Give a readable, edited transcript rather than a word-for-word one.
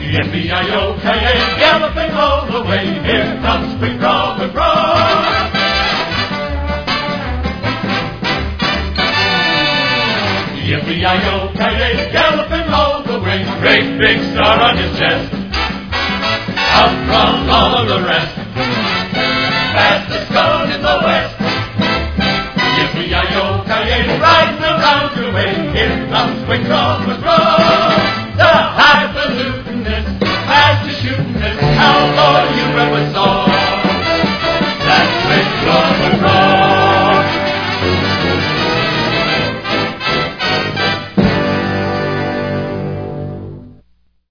Yippee-yi-yo-ki-yay, galloping all the way, here comes Big Robin Brown. Yippee-yi-yo-ki-yay, galloping all the way, great big star on his chest, out from all of the rest, fastest gun in the West. Yippee-yi-yo-ki-yay, riding around your way, here comes Big Robin Brown.